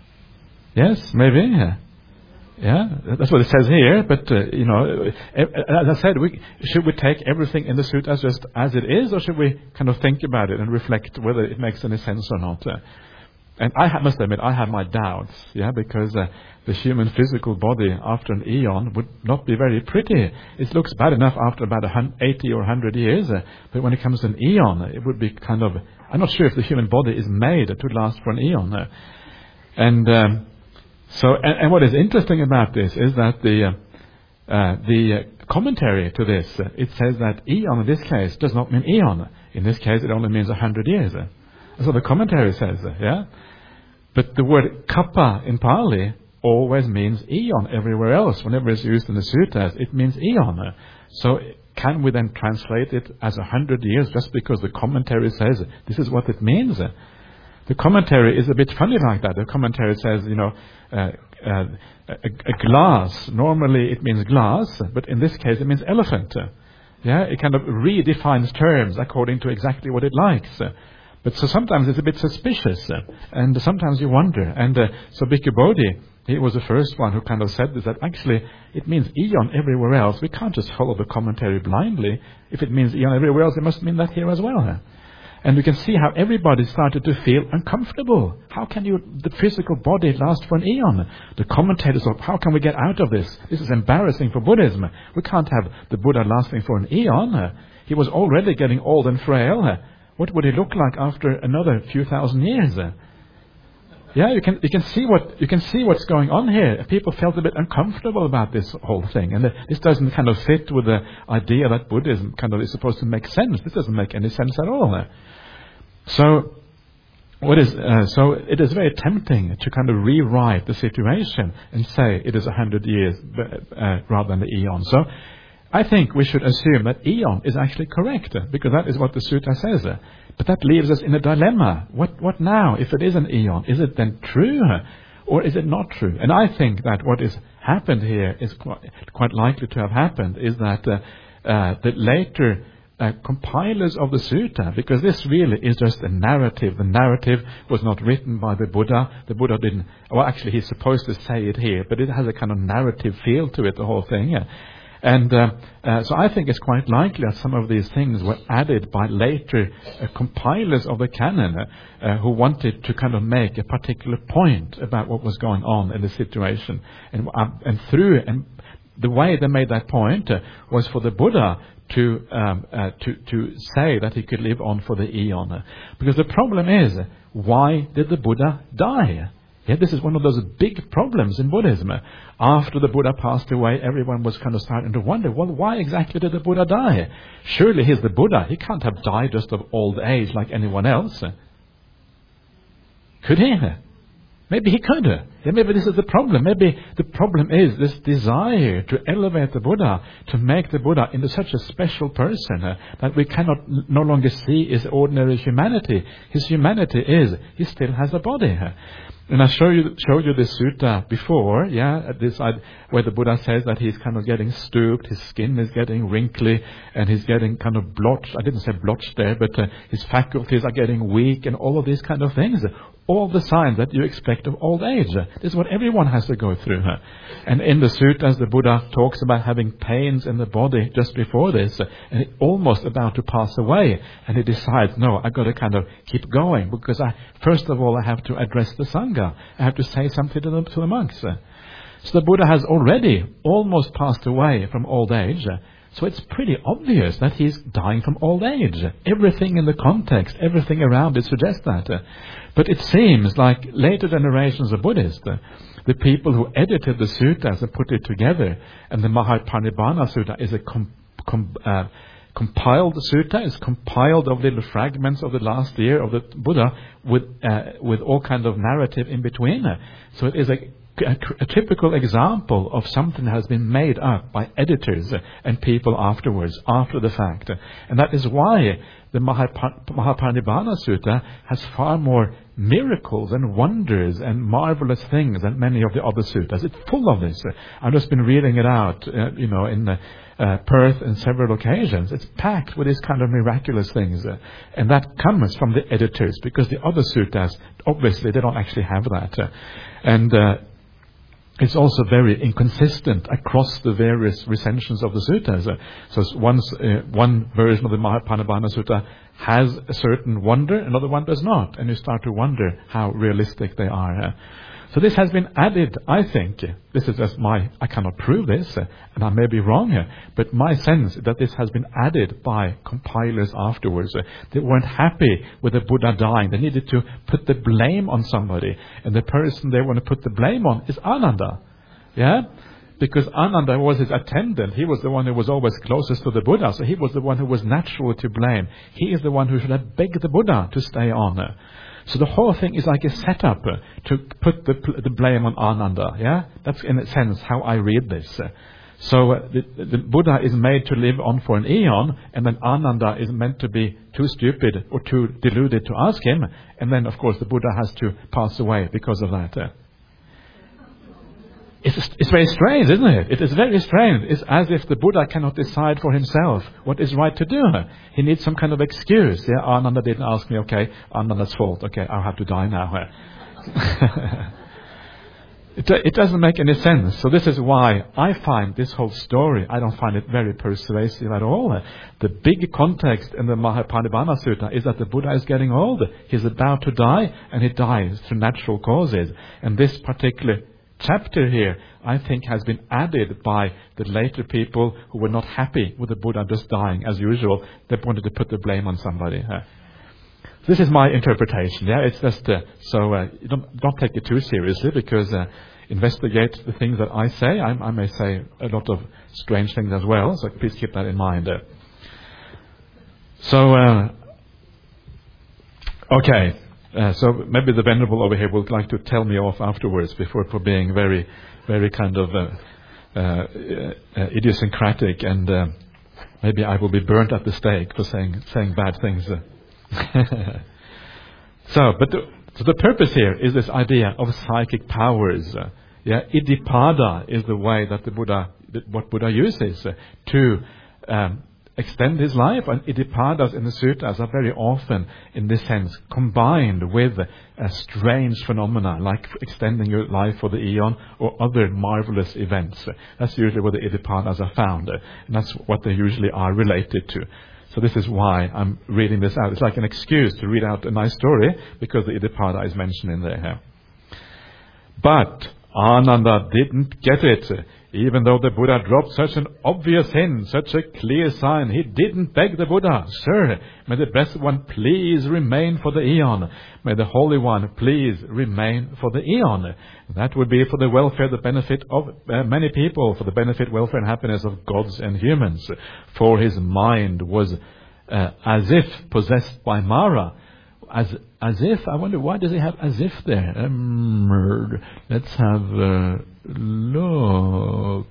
yes, maybe. Uh, yeah, that's what it says here. But, uh, you know, as I said, we, should we take everything in the sutta as just as it is, or should we kind of think about it and reflect whether it makes any sense or not? Uh, And I ha- must admit, I have my doubts, yeah, because uh, the human physical body after an eon would not be very pretty. It looks bad enough after about eighty or one hundred years, uh, but when it comes to an eon, it would be kind of, I'm not sure if the human body is made to last for an eon. Uh, and um, so, and, and what is interesting about this is that the uh, uh, the uh, commentary to this, uh, it says that eon in this case does not mean eon. In this case, it only means one hundred years. Uh. That's what the commentary says, uh, yeah. But the word kappa in Pali always means eon everywhere else. Whenever it's used in the suttas, it means eon. So can we then translate it as a hundred years just because the commentary says this is what it means? The commentary is a bit funny like that. The commentary says, you know, uh, uh, a, a glass, normally it means glass, but in this case it means elephant. Yeah, it kind of redefines terms according to exactly what it likes. But so sometimes it's a bit suspicious, uh, and sometimes you wonder. And uh, so Bhikkhu Bodhi, he was the first one who kind of said this, that actually it means eon everywhere else. We can't just follow the commentary blindly. If it means eon everywhere else, it must mean that here as well. Huh? And we can see how everybody started to feel uncomfortable. How can you, the physical body last for an eon? The commentators of, how can we get out of this? This is embarrassing for Buddhism. We can't have the Buddha lasting for an eon. Uh, he was already getting old and frail. Uh, What would it look like after another few thousand years? Yeah, you can you can see what you can see what's going on here. People felt a bit uncomfortable about this whole thing, and this doesn't kind of fit with the idea that Buddhism kind of is supposed to make sense. This doesn't make any sense at all. So what is uh, so it is very tempting to kind of rewrite the situation and say it is a hundred years uh, rather than the eon. So I think we should assume that eon is actually correct, uh, because that is what the sutta says. Uh, but that leaves us in a dilemma. What what now? If it is an eon, is it then true, uh, or is it not true? And I think that what has happened here is quite, quite likely to have happened is that uh, uh, the later Uh, compilers of the sutta, because this really is just a narrative. The narrative was not written by the Buddha. The Buddha didn't, well actually he's supposed to say it here, but it has a kind of narrative feel to it, the whole thing. Yeah. And uh, uh, so I think it's quite likely that some of these things were added by later uh, compilers of the canon uh, uh, who wanted to kind of make a particular point about what was going on in the situation. And, uh, and through, and the way they made that point uh, was for the Buddha to um, uh, to to say that he could live on for the eon. Because the problem is, why did the Buddha die? Yeah, this is one of those big problems in Buddhism. After the Buddha passed away, everyone was kind of starting to wonder, well, why exactly did the Buddha die? Surely he's the Buddha. He can't have died just of old age like anyone else. Could he? Maybe he could. Yeah, maybe this is the problem. Maybe the problem is this desire to elevate the Buddha, to make the Buddha into such a special person uh, that we cannot n- no longer see his ordinary humanity. His humanity is, he still has a body. Uh. And I show you, showed you this sutta before, yeah, at this side, where the Buddha says that he's kind of getting stooped, his skin is getting wrinkly, and he's getting kind of blotched. I didn't say blotched there, but uh, his faculties are getting weak, and all of these kind of things. All the signs that you expect of old age. This is what everyone has to go through. And in the suttas, the Buddha talks about having pains in the body just before this, and he's almost about to pass away. And he decides, no, I've got to kind of keep going, because I, first of all, I have to address the Sangha. I have to say something to the, to the monks. So the Buddha has already almost passed away from old age. So it's pretty obvious that he's dying from old age. Everything in the context, everything around it suggests that. But it seems like later generations of Buddhists, the people who edited the suttas and put it together, and the Mahaparinibbana Sutta is a com, com, uh, compiled sutta, is compiled of little fragments of the last year of the Buddha with uh, with all kind of narrative in between. So it is a A, a typical example of something that has been made up by editors and people afterwards, after the fact. And that is why the Mahaparinibbana Sutta has far more miracles and wonders and marvelous things than many of the other suttas. It's full of this. I've just been reading it out, uh, you know, in uh, uh, Perth on several occasions. It's packed with these kind of miraculous things. Uh, and that comes from the editors, because the other suttas, obviously, they don't actually have that. Uh, and uh, It's also very inconsistent across the various recensions of the suttas. Uh, so once, uh, one version of the Mahaparinibbana Sutta has a certain wonder, another one does not. And you start to wonder how realistic they are. Uh, so this has been added, I think. This is just my, I cannot prove this, uh, and I may be wrong here, but my sense is that this has been added by compilers afterwards. Uh, they weren't happy with the Buddha dying. They needed to put the blame on somebody. And the person they want to put the blame on is Ananda. Yeah? Because Ananda was his attendant. He was the one who was always closest to the Buddha. So he was the one who was natural to blame. He is the one who should have begged the Buddha to stay on. So the whole thing is like a setup to put the, the blame on Ananda. Yeah? That's in a sense how I read this. So uh, the, the Buddha is made to live on for an eon, and then Ananda is meant to be too stupid or too deluded to ask him. And then, of course, the Buddha has to pass away because of that. It's, it's very strange, isn't it? It is very strange. It's as if the Buddha cannot decide for himself what is right to do. He needs some kind of excuse. Yeah, Ananda didn't ask me. Okay, Ananda's fault. Okay, I'll have to die now. it, it doesn't make any sense. So this is why I find this whole story, I don't find it very persuasive at all. The big context in the Mahaparinibbana Sutta is that the Buddha is getting old. He's about to die, and he dies through natural causes. And this particular chapter here, I think, has been added by the later people who were not happy with the Buddha just dying as usual. They wanted to put the blame on somebody. Uh, this is my interpretation. Yeah, it's just uh, so uh, you don't don't take it too seriously, because uh, investigate the things that I say. I, I may say a lot of strange things as well. So please keep that in mind. Uh, so uh, okay. Uh, so maybe the Venerable over here would like to tell me off afterwards before for being very, very kind of uh, uh, uh, idiosyncratic, and uh, maybe I will be burnt at the stake for saying saying bad things. so, but the, so the purpose here is this idea of psychic powers. Uh, yeah, Iddhipada is the way that the Buddha, what Buddha uses uh, to um, extend his life, and Iddhipadas in the suttas are very often, in this sense, combined with a strange phenomena like extending your life for the eon or other marvelous events. That's usually where the Iddhipadas are found, and that's what they usually are related to. So this is why I'm reading this out. It's like an excuse to read out a nice story because the Iddhipada is mentioned in there. But Ananda didn't get it. Even though the Buddha dropped such an obvious hint, such a clear sign, he didn't beg the Buddha, "Sir, may the Blessed One please remain for the eon. May the Holy One please remain for the eon." That would be for the welfare, the benefit of uh, many people, for the benefit, welfare and happiness of gods and humans. For his mind was uh, as if possessed by Mara. As as if, I wonder, why does he have as if there? Um, let's have a look.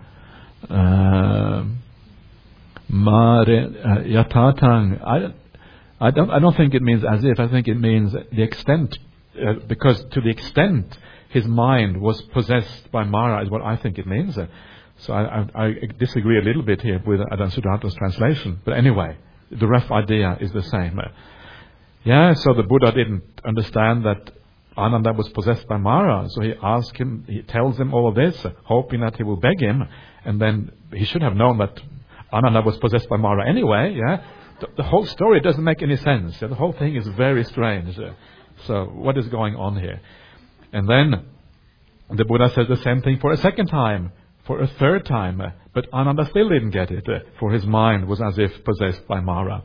Uh, Mare uh, Yatatang. I, I don't. I don't think it means as if. I think it means the extent, uh, because to the extent his mind was possessed by Mara is what I think it means. Uh, so I, I, I disagree a little bit here with Advaita Siddhartha's translation. But anyway, the rough idea is the same. Uh, Yeah, so the Buddha didn't understand that Ananda was possessed by Mara. So he asks him, he tells him all of this, hoping that he will beg him. And then he should have known that Ananda was possessed by Mara anyway. Yeah, the, the whole story doesn't make any sense. Yeah? The whole thing is very strange. So what is going on here? And then the Buddha says the same thing for a second time, for a third time. But Ananda still didn't get it, for his mind was as if possessed by Mara.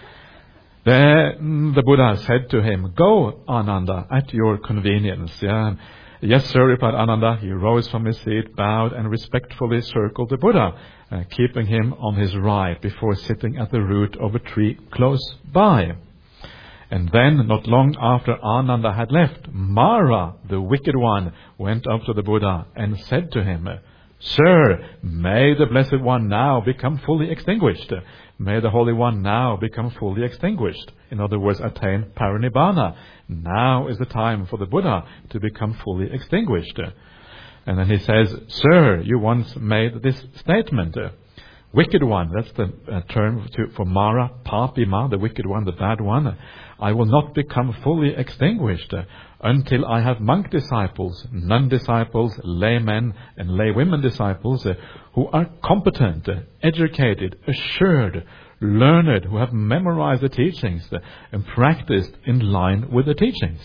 Then the Buddha said to him, "Go, Ananda, at your convenience." Yeah. "Yes, sir," replied Ananda. He rose from his seat, bowed, and respectfully circled the Buddha, uh, keeping him on his right before sitting at the root of a tree close by. And then, not long after Ananda had left, Mara, the wicked one, went up to the Buddha and said to him, "Sir, may the Blessed One now become fully extinguished. May the Holy One now become fully extinguished." In other words, attain parinibbana. Now is the time for the Buddha to become fully extinguished. And then he says, "Sir, you once made this statement. Wicked one," that's the uh, term to, for Mara, Papima, the wicked one, the bad one. "I will not become fully extinguished until I have monk disciples, nun disciples, laymen and laywomen disciples uh, who are competent, uh, educated, assured, learned, who have memorized the teachings uh, and practiced in line with the teachings."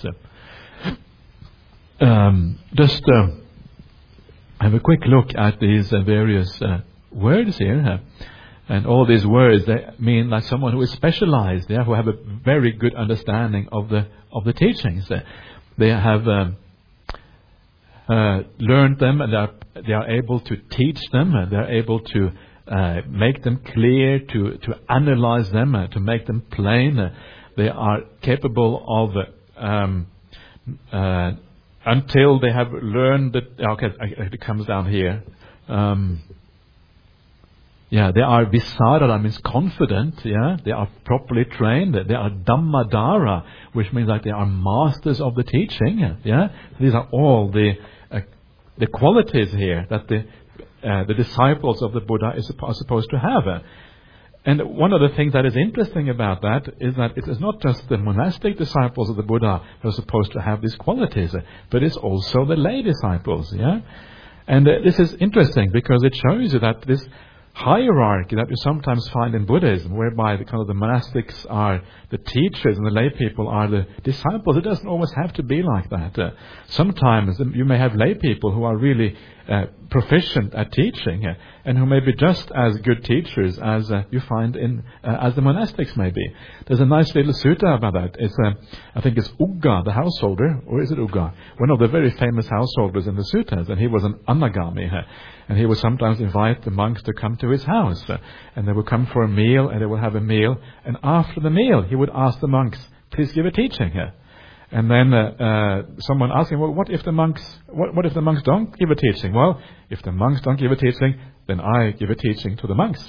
Um, just uh, have a quick look at these uh, various uh, words here. Uh, And all these words, they mean like someone who is specialized, yeah, who have a very good understanding of the of the teachings. Uh, they have um, uh, learned them, and they are, they are able to teach them, and they are able to uh, make them clear, to to analyze them, uh, to make them plain. Uh, they are capable of um, uh, until they have learned that. Okay, it comes down here. Um, Yeah, they are visarada, means confident. Yeah, they are properly trained. They are dhammadara, which means that they are masters of the teaching. Yeah, these are all the uh, the qualities here that the uh, the disciples of the Buddha is are supposed to have. And one of the things that is interesting about that is that it is not just the monastic disciples of the Buddha who are supposed to have these qualities, but it's also the lay disciples. Yeah, and uh, this is interesting because it shows you that this hierarchy that you sometimes find in Buddhism, whereby the kind of the monastics are the teachers and the lay people are the disciples. It doesn't always have to be like that. Uh, sometimes you may have lay people who are really uh, proficient at teaching uh, and who may be just as good teachers as uh, you find in uh, as the monastics may be. There's a nice little sutta about that. It's uh, I think it's Ugga, the householder, or is it Ugga? One of the very famous householders in the suttas, and he was an anagami. Uh, And he would sometimes invite the monks to come to his house. Uh, and they would come for a meal, and they would have a meal. And after the meal, he would ask the monks, "Please give a teaching." Uh, And then uh, uh, someone asking, well, what if the monks, what, what if the monks don't give a teaching? Well, if the monks don't give a teaching, then I give a teaching to the monks.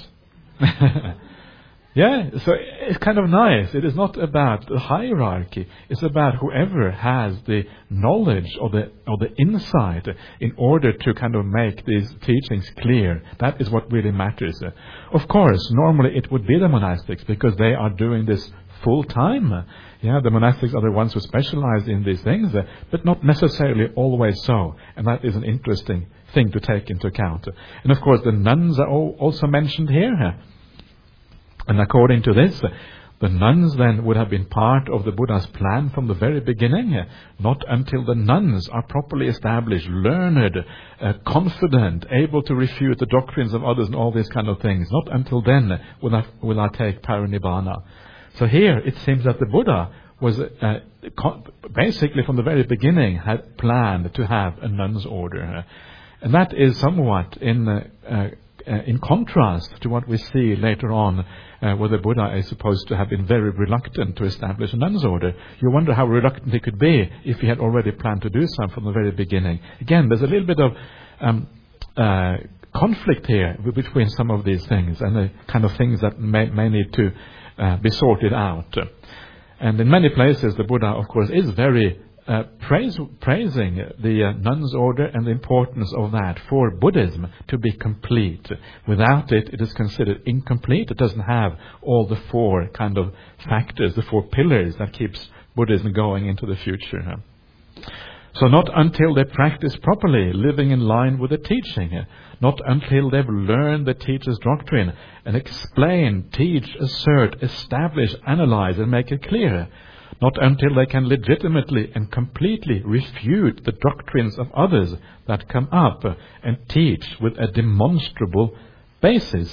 Yeah, so it's kind of nice. It is not about the hierarchy. It's about whoever has the knowledge or the or the insight in order to kind of make these teachings clear. That is what really matters. Of course, normally it would be the monastics because they are doing this full time. Yeah, the monastics are the ones who specialize in these things, but not necessarily always so. And that is an interesting thing to take into account. And of course, the nuns are also mentioned here. And according to this, the nuns then would have been part of the Buddha's plan from the very beginning. Not until the nuns are properly established, learned, uh, confident, able to refute the doctrines of others and all these kind of things. Not until then will I, will I take parinibbana. So here it seems that the Buddha was uh, basically from the very beginning had planned to have a nun's order. And that is somewhat in uh, uh, in contrast to what we see later on, uh, where the Buddha is supposed to have been very reluctant to establish a nun's order. You wonder how reluctant he could be if he had already planned to do so from the very beginning. Again, there's a little bit of um, uh, conflict here between some of these things and the kind of things that may, may need to uh, be sorted out. And in many places, the Buddha, of course, is very Uh, praise, praising the uh, nun's order and the importance of that for Buddhism to be complete. Without it, it is considered incomplete. It doesn't have all the four kind of factors, the four pillars that keeps Buddhism going into the future. So not until they practice properly, living in line with the teaching, not until they've learned the teacher's doctrine and explain, teach, assert, establish, analyze and make it clear, not until they can legitimately and completely refute the doctrines of others that come up and teach with a demonstrable basis.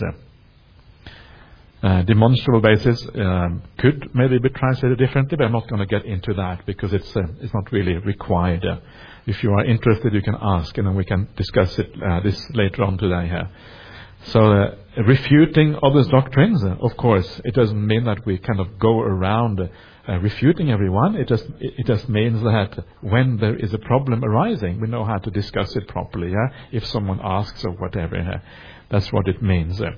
Uh, demonstrable basis um, could maybe be translated differently, but I'm not going to get into that because it's uh, it's not really required. Uh, if you are interested, you can ask, and then we can discuss it uh, this later on today here. So, uh, refuting others' doctrines, uh, of course, it doesn't mean that we kind of go around uh, uh, refuting everyone. It just it just means that when there is a problem arising, we know how to discuss it properly. Yeah, if someone asks or whatever, uh, that's what it means. Uh.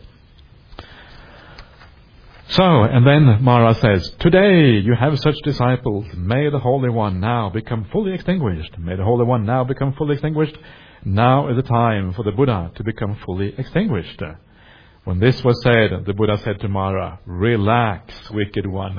So, and then Mara says, "Today you have such disciples. May the Holy One now become fully extinguished. May the Holy One now become fully extinguished. Now is the time for the Buddha to become fully extinguished." When this was said, the Buddha said to Mara, "Relax, wicked one."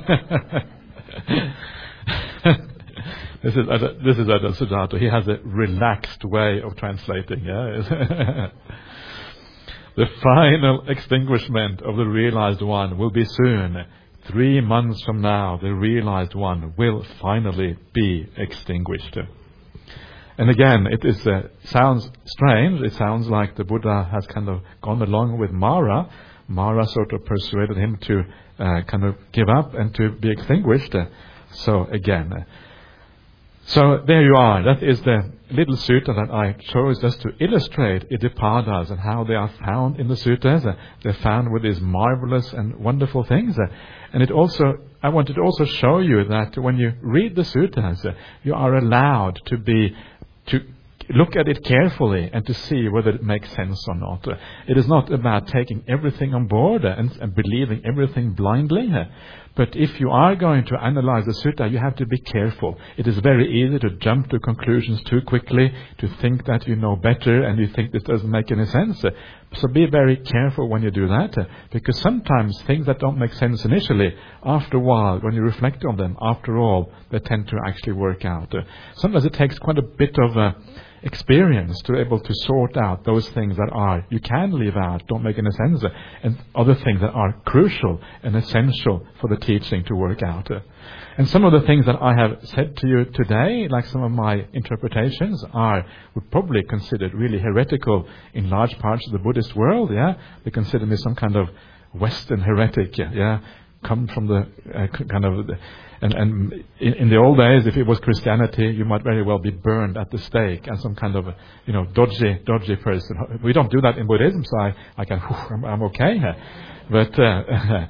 This is this is Ajahn Sujato. He has a relaxed way of translating. Yeah? The final extinguishment of the realized one will be soon. Three months from now, the realized one will finally be extinguished. And again, it is uh, sounds strange. It sounds like the Buddha has kind of gone along with Mara. Mara sort of persuaded him to uh, kind of give up and to be extinguished. Uh, so again, uh, so there you are. That is the little sutta that I chose just to illustrate Iddhipadas and how they are found in the suttas. Uh, they're found with these marvelous and wonderful things. Uh, and it also, I wanted to also show you that when you read the suttas, uh, you are allowed to be to look at it carefully and to see whether it makes sense or not. It is not about taking everything on board and, and believing everything blindly. But if you are going to analyze the sutta, you have to be careful. It is very easy to jump to conclusions too quickly, to think that you know better and you think this doesn't make any sense. So be very careful when you do that, because sometimes things that don't make sense initially, after a while, when you reflect on them, after all, they tend to actually work out. Sometimes it takes quite a bit of uh, experience to be able to sort out those things that are, you can leave out, don't make any sense, and other things that are crucial and essential for the teaching to work out. And some of the things that I have said to you today, like some of my interpretations, are would probably considered really heretical in large parts of the Buddhist world. Yeah, they consider me some kind of Western heretic. Yeah, come from the uh, kind of, the, and and in, in the old days, if it was Christianity, you might very well be burned at the stake as some kind of, you know, dodgy dodgy person. We don't do that in Buddhism, so I I can, whew, I'm, I'm okay here, but. Uh,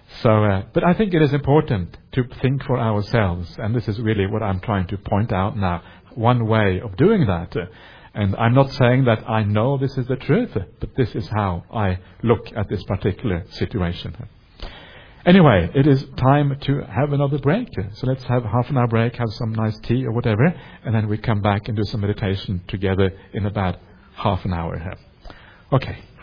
So, uh, but I think it is important to think for ourselves, and this is really what I'm trying to point out now. One way of doing that, uh, and I'm not saying that I know this is the truth, but this is how I look at this particular situation. Anyway, it is time to have another break. So let's have half an hour break, have some nice tea or whatever, and then we come back and do some meditation together in about half an hour. Okay.